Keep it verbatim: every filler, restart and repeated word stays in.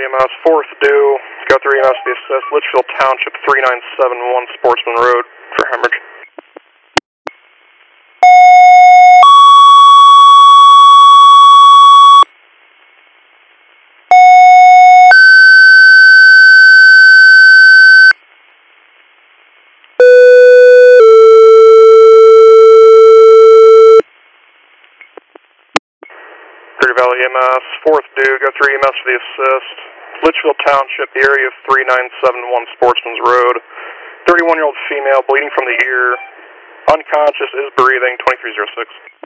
M S, fourth due, go three E M S to the assist, Litchfield Township, three nine seven one Sportsman Road for hemorrhage. Crater Valley E M S, fourth due, go three E M S to the assist, Litchfield Township, the area of three nine seven one Sportsman's Road. thirty-one-year-old female, bleeding from the ear, unconscious, is breathing, twenty-three oh six.